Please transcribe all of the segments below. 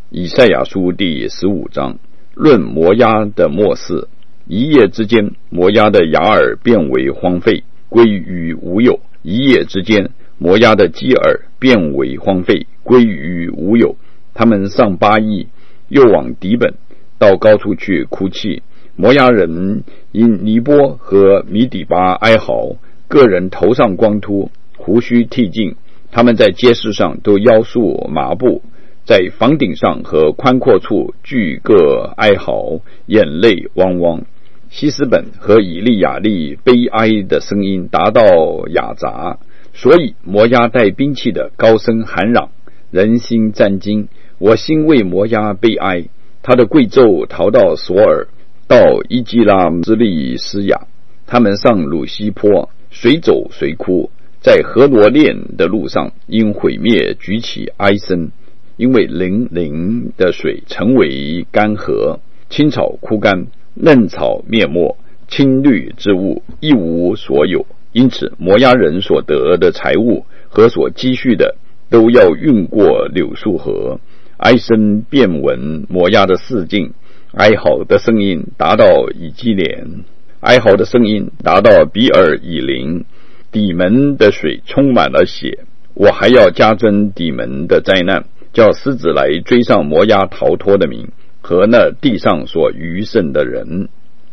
以赛亚书第15章，论摩押的末世。一夜之间，摩押的雅尔变为荒废，归于无有；一夜之间，摩押的基尔变为荒废，归于无有。他们上巴益，又往底本，到高处去哭泣。摩押人因尼波和米底巴哀嚎，个人头上光秃，胡须剃尽。他们在街市上都腰束麻布，在房顶上和宽阔处俱各哀嚎，眼泪汪汪。希斯本和以利亚利悲哀的声音达到雅杂，所以摩押带兵器的高声喊嚷，人心战惊。我心为摩押悲哀，他的贵胄逃到索尔，到伊基拉之利斯雅。他们上鲁西坡，随走随哭，在河罗链的路上因毁灭举起哀声，因为零零的水成为干涸，青草枯干，嫩草灭没，青绿之物一无所有。因此摩押人所得的财物和所积蓄的都要运过柳树河。哀声遍闻摩押的四境，哀嚎的声音达到以基连，哀嚎的声音达到比尔以林。底门的水充满了血，我还要加增底门的灾难，叫狮子来追上摩押逃脱的民和那地上所余剩的人。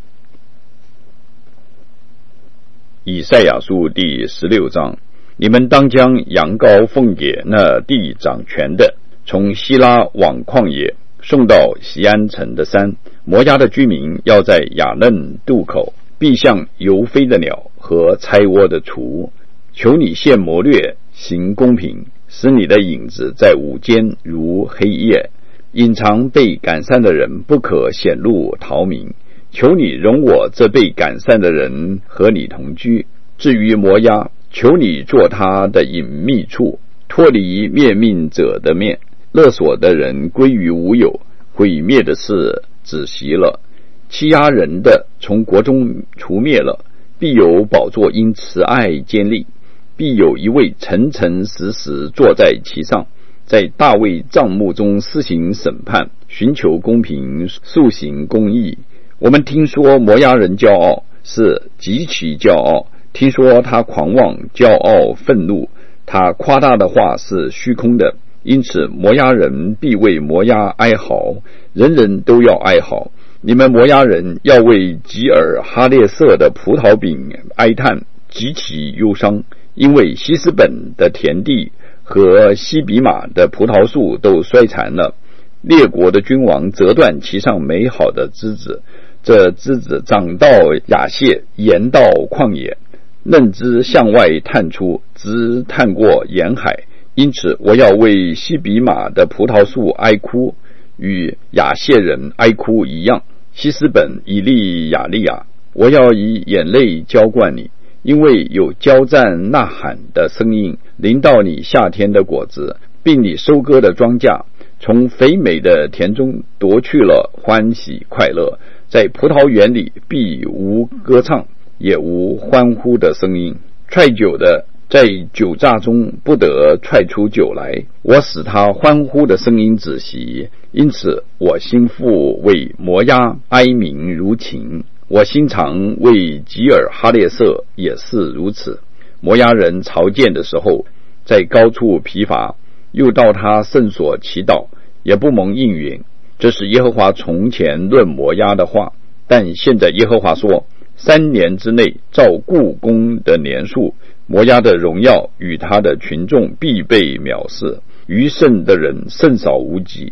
以赛亚书第16章，你们当将羊羔奉给那地掌权的，从希拉往旷野，送到锡安城的山。摩押的居民要在雅嫩渡口，必像游飞的鸟和拆窝的雏。求你现谋略，行公平，使你的影子在午间如黑夜。隐藏被赶散的人不可显露逃民，求你容我这被赶散的人和你同居。至于摩押，求你做他的隐秘处，脱离灭命者的面。勒索的人归于无有，毁灭的事止息了，欺压人的从国中除灭了。必有宝座因慈爱坚立，必有一位诚诚实实坐在其上，在大卫帐幕中施行审判，寻求公平，速行公义。我们听说摩押人骄傲，是极其骄傲，听说他狂妄骄傲愤怒，他夸大的话是虚空的。因此摩押人必为摩押哀嚎，人人都要哀嚎。你们摩押人要为吉尔哈列色的葡萄饼哀叹，极其忧伤，因为希斯本的田地和西比马的葡萄树都衰残了。列国的君王折断其上美好的枝子，这枝子长到亚谢，延到旷野，嫩枝向外探出，直探过沿海。因此我要为西比马的葡萄树哀哭，与亚谢人哀哭一样。希斯本以利亚利亚，我要以眼泪浇灌你，因为有交战呐喊的声音临到你夏天的果子，并你收割的庄稼，从肥美的田中夺去了欢喜快乐。在葡萄园里必无歌唱，也无欢呼的声音。踹酒的在酒榨中不得踹出酒来，我使他欢呼的声音止息。因此我心腹为摩押哀鸣如琴，我心肠为吉尔哈列色也是如此。摩押人朝见的时候，在高处疲乏，又到他圣所祈祷，也不蒙应允。这是耶和华从前论摩押的话。但现在耶和华说，3年之内照故宫的年数，摩押的荣耀与他的群众必被藐视，余剩的人甚少无几。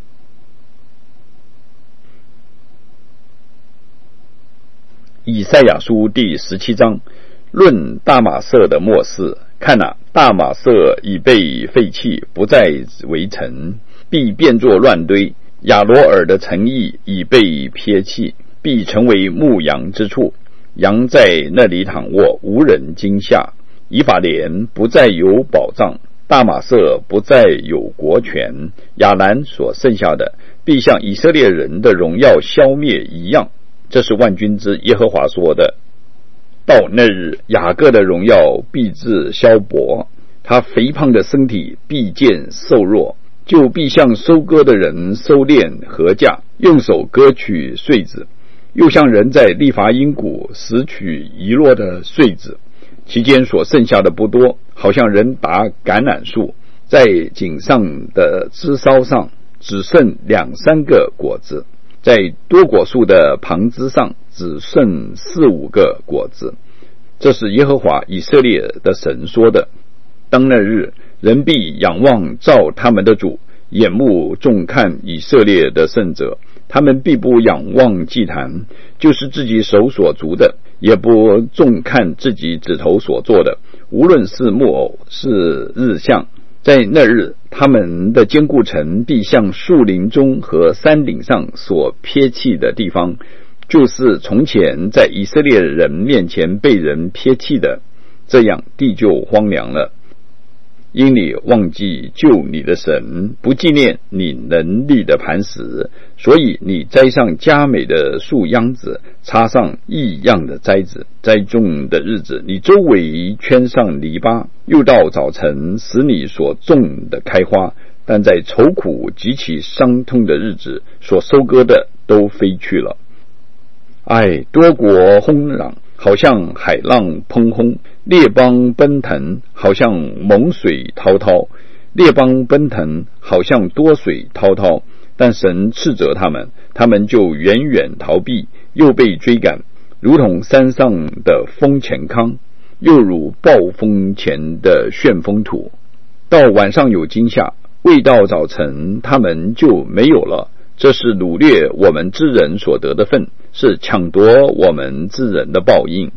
以赛亚书第17章，论大马色的末世。看哪，大马色已被废弃，不再为城，必变作乱堆。亚罗尔的城邑已被撇弃，必成为牧羊之处，羊在那里躺卧，无人惊吓。以法莲不再有保障，大马色不再有国权，亚兰所剩下的必像以色列人的荣耀消灭一样。这是万军之耶和华说的。到那日，雅各的荣耀必至消薄，他肥胖的身体必见瘦弱， 就必向收割的人收敛禾稼，用手割取穗子，又像人在利伐因谷拾取遗落的穗子，其间所剩下的不多，好像人打橄榄树，在茎上的枝梢上只剩2-3个果子，在多果树的旁枝上只剩4-5个果子。这是耶和华以色列的神说的。当那日，人必仰望造他们的主，眼目重看以色列的圣者。他们必不仰望祭坛，就是自己手所筑的，也不重看自己指头所做的，无论是木偶是日像。在那日，他们的坚固城必像树林中和山顶上所撇弃的地方，就是从前在以色列人面前被人撇弃的，这样地就荒凉了。因你忘记救你的神，不纪念你能力的磐石，所以你栽上佳美的树秧子，插上异样的栽子。栽种的日子，你周围圈上篱笆，又到早晨使你所种的开花。但在愁苦极其伤痛的日子，所收割的都飞去了。多国轰嚷，好像海浪砰轰，列邦奔腾，好像猛水滔滔。列邦奔腾，好像多水滔滔。但神斥责他们，他们就远远逃避，又被追赶，如同山上的风前糠，又如暴风前的旋风土。到晚上有惊吓，未到早晨他们就没有了。这是掳掠我们之人所得的份，是抢夺我们之人的报应。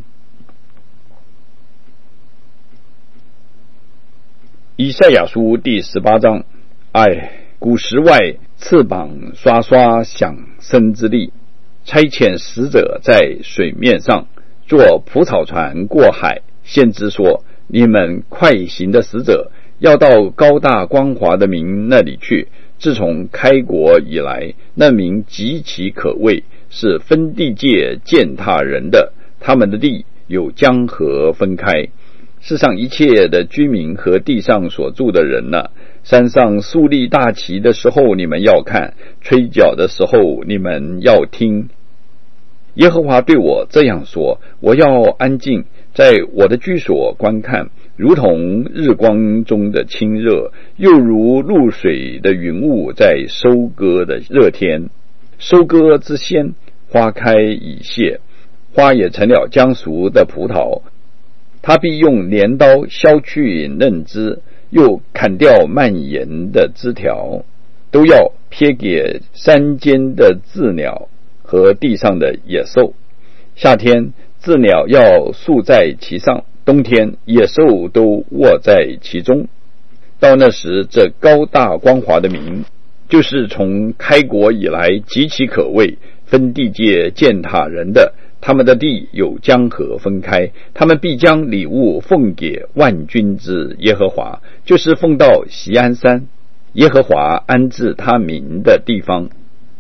以赛亚书第18章。古时外翅膀刷刷响声之力，差遣使者在水面上，坐蒲草船过海。先知说，你们快行的使者要到高大光华的民那里去。自从开国以来，那民极其可畏，是分地界践踏人的，他们的地有江河分开。世上一切的居民和地上所住的人呢，山上树立大旗的时候你们要看，吹角的时候你们要听。耶和华对我这样说，我要安静，在我的居所观看，如同日光中的清热，又如露水的云雾在收割的热天。收割之先，花开已谢，花也成了将熟的葡萄。他必用镰刀削去嫩枝，又砍掉蔓延的枝条，都要撇给山间的鸷鸟和地上的野兽。夏天鸷鸟要宿在其上，冬天野兽都卧在其中。到那时，这高大光华的民，就是从开国以来极其可畏，分地界践踏人的，他们的地有江河分开。他们必将礼物奉给万军之耶和华，就是奉到锡安山，耶和华安置他民的地方。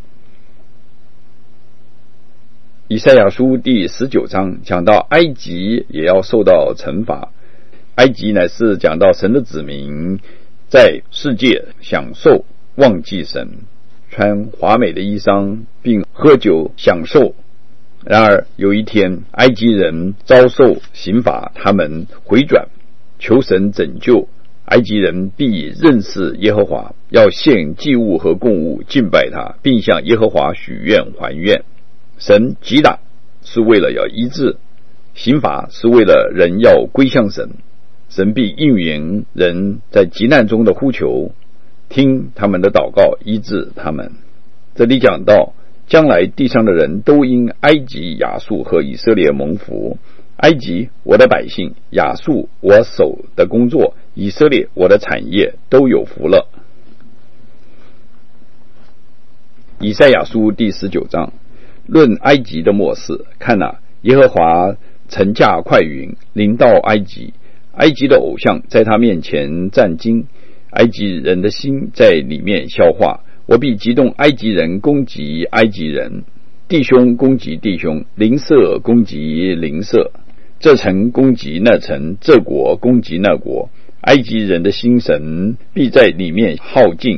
以赛亚书第19章讲到埃及也要受到惩罚。埃及乃是讲到神的子民在世界享受忘记神，穿华美的衣裳，并喝酒享受。然而有一天，埃及人遭受刑罚，他们回转求神拯救，埃及人必认识耶和华，要献祭物和供物敬拜他，并向耶和华许愿还愿。神击打是为了要医治，刑罚是为了人要归向神。神必应允人在急难中的呼求，听他们的祷告，医治他们。这里讲到将来地上的人都因埃及、亚述和以色列蒙福。埃及我的百姓，亚述我手的工作，以色列我的产业，都有福了。以赛亚书第19章论埃及的末世。看哪，耶和华乘驾快云临到埃及，埃及的偶像在他面前战惊，埃及人的心在里面消化。我必激动埃及人攻击埃及人，弟兄攻击弟兄，邻舍攻击邻舍，这城攻击那城，这国攻击那国。埃及人的心神必在里面耗尽，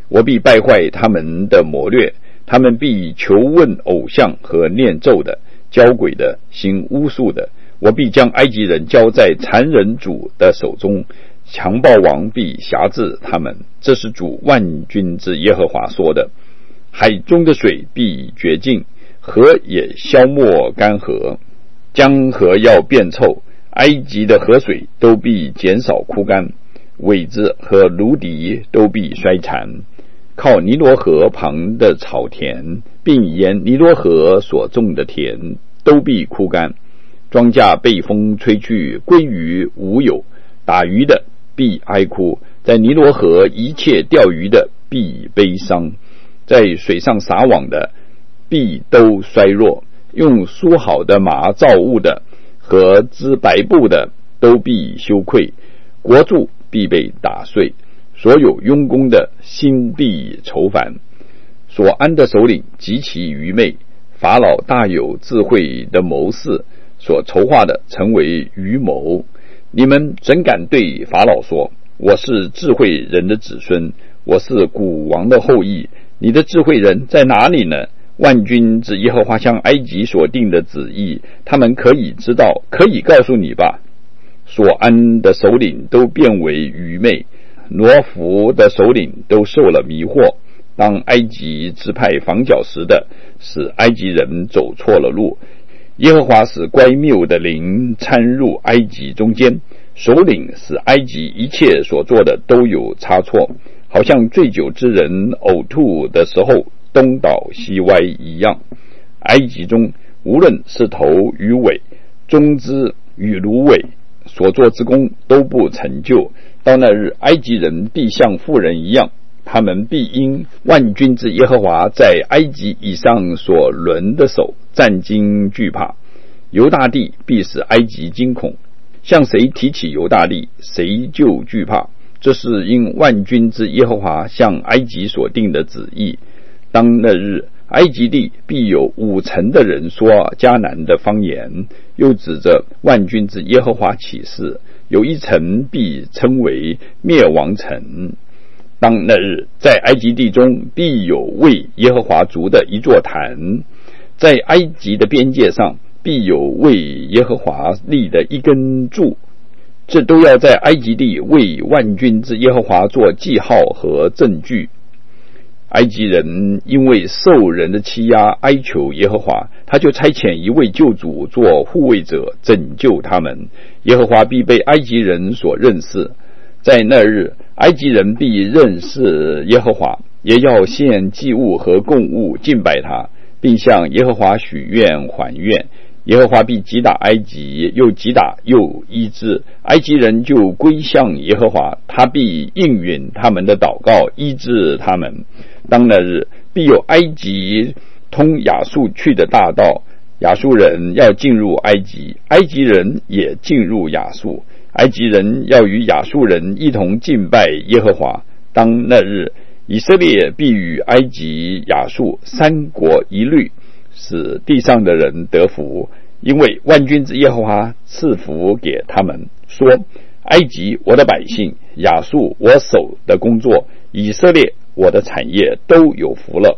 我必败坏他们的谋略，他们必求问偶像和念咒的、交鬼的、行巫术的。我必将埃及人交在残忍主的手中，强暴王必辖制他们。这是主万军之耶和华说的。海中的水必绝尽，河也消没干涸，江河要变臭，埃及的河水都必减少枯干，苇子和芦荻都必衰残。靠尼罗河旁的草田，并沿尼罗河所种的田都必枯干，庄稼被风吹去，归于无有。打鱼的必哀哭，在尼罗河一切钓鱼的必悲伤，在水上撒网的必都衰弱，用梳好的麻造物的和织白布的都必羞愧，国柱必被打碎，所有用功的心必愁烦。所安的首领极其愚昧，法老大有智慧的谋士所筹划的成为愚谋。你们怎敢对法老说，我是智慧人的子孙，我是古王的后裔？你的智慧人在哪里呢？万军之耶和华向埃及所定的旨意，他们可以知道，可以告诉你吧。所安的首领都变为愚昧，挪弗的首领都受了迷惑。当埃及支派防角石的，使埃及人走错了路。耶和华使乖谬的灵掺入埃及中间，首领使埃及一切所做的都有差错，好像醉酒之人呕吐的时候东倒西歪一样。埃及中无论是头与尾，中枝与芦苇，所做之功都不成就。到那日，埃及人必像妇人一样，他们必因万军之耶和华在埃及以上所抡的手战惊惧怕。犹大地必使埃及惊恐，向谁提起犹大地，谁就惧怕。这是因万军之耶和华向埃及所定的旨意。当那日，埃及地必有50%的人说迦南的方言，又指着万军之耶和华起誓，有1城必称为灭亡城。当那日，在埃及地中必有为耶和华筑的一座坛，在埃及的边界上必有为耶和华立的一根柱，这都要在埃及地为万军之耶和华做记号和证据。埃及人因为受人的欺压哀求耶和华，他就差遣一位救主做护卫者，拯救他们。耶和华必被埃及人所认识，在那日，埃及人必认识耶和华，也要献祭物和供物敬拜他，并向耶和华许愿还愿。耶和华必击打埃及，又击打又医治，埃及人就归向耶和华，他必应允他们的祷告，医治他们。当那日，必有埃及通亚述去的大道，亚述人要进入埃及，埃及人也进入亚述，埃及人要与亚述人一同敬拜耶和华。当那日，以色列必与埃及、亚述3国一律，使地上的人得福，因为万军之耶和华赐福给他们，说：埃及我的百姓，亚述我手的工作，以色列我的产业都有福了。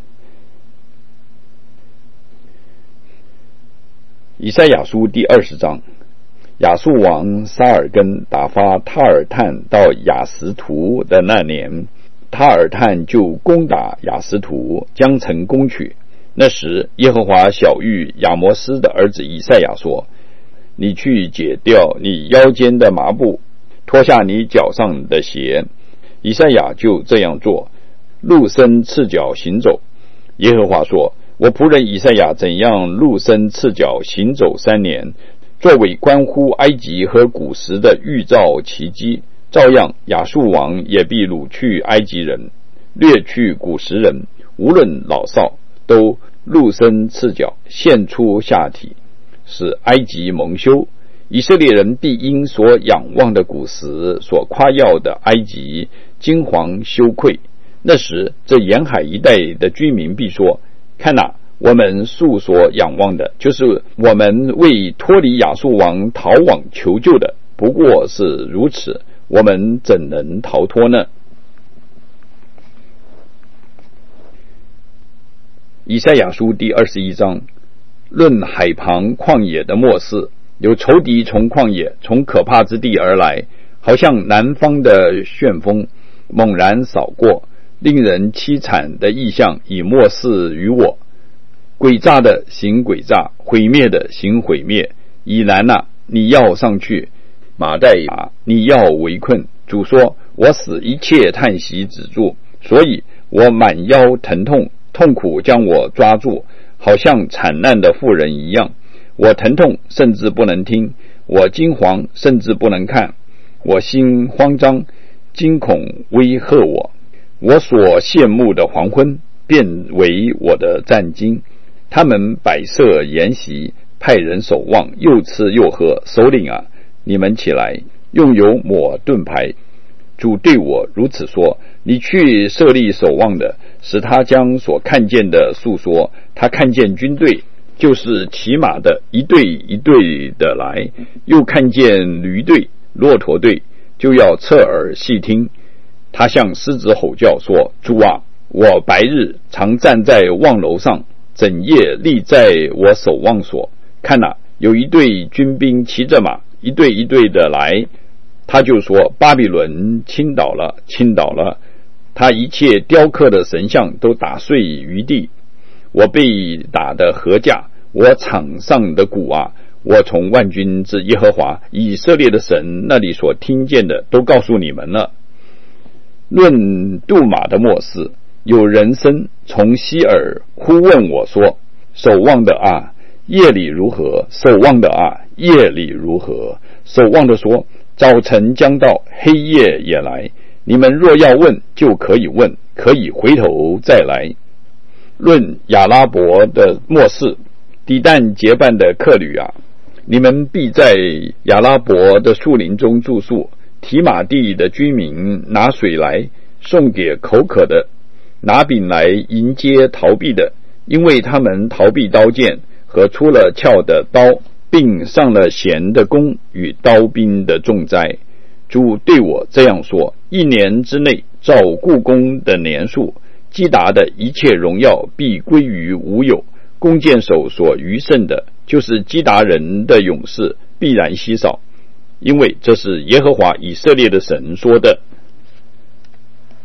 以赛亚书第20章。亚述王沙尔根打发塔尔探到亚实图的那年，塔尔探就攻打亚实图，将城攻取。那时，耶和华晓谕亚摩斯的儿子以赛亚说：你去解掉你腰间的麻布，脱下你脚上的鞋。以赛亚就这样做，露身赤脚行走。耶和华说：我仆人以赛亚怎样露身赤脚行走3年，作为关乎埃及和古时的预兆奇迹，照样亚述王也必掳去埃及人，掠去古时人，无论老少，都露身赤脚，现出下体，使埃及蒙羞。以色列人必因所仰望的古时，所夸耀的埃及，惊惶羞愧。那时，这沿海一带的居民必说：看哪，我们素所仰望的，就是我们为脱离亚述王逃往求救的，不过是如此，我们怎能逃脱呢？ 以赛亚书第21章，论海旁旷野的末世，有仇敌从旷野，从可怕之地而来，好像南方的旋风猛然扫过，令人凄惨的异象以末世于我。诡诈的行诡诈，毁灭的行毁灭。以南啊，你要上去；马代亚，你要围困。主说，我使一切叹息止住，所以我满腰疼痛，痛苦将我抓住，好像惨难的妇人一样。我疼痛，甚至不能听；我惊惶，甚至不能看。我心慌张，惊恐威吓我。我所羡慕的黄昏，变为我的战惊。他们摆设筵席，派人守望，又吃又喝。首领啊，你们起来，用油抹盾牌。主对我如此说：你去设立守望的，使他将所看见的述说。他看见军队，就是骑马的，一队一队的来；又看见驴队、骆驼队，就要侧耳细听。他向狮子吼叫说：主啊，我白日常站在望楼上，整夜立在我守望所。看哪，有一队军兵骑着马，一队一队的来。他就说：巴比伦倾倒了，倾倒了，他一切雕刻的神像都打碎于地。我被打得何价，我场上的鼓啊，我从万军之耶和华以色列的神那里所听见的都告诉你们了。论杜马的末世，有人声从西尔呼问我说：守望的啊，夜里如何？守望的啊，夜里如何？守望的说：早晨将到，黑夜也来。你们若要问，就可以问，可以回头再来。论亚拉伯的末世，底但结伴的客旅啊，你们必在亚拉伯的树林中住宿。提马地的居民拿水来送给口渴的，拿饼来迎接逃避的，因为他们逃避刀剑和出了鞘的刀，并上了弦的弓与刀兵的重灾。主对我这样说：一年之内，照故宫的年数，基达的一切荣耀必归于无有。弓箭手所余剩的，就是基达人的勇士，必然稀少，因为这是耶和华以色列的神说的。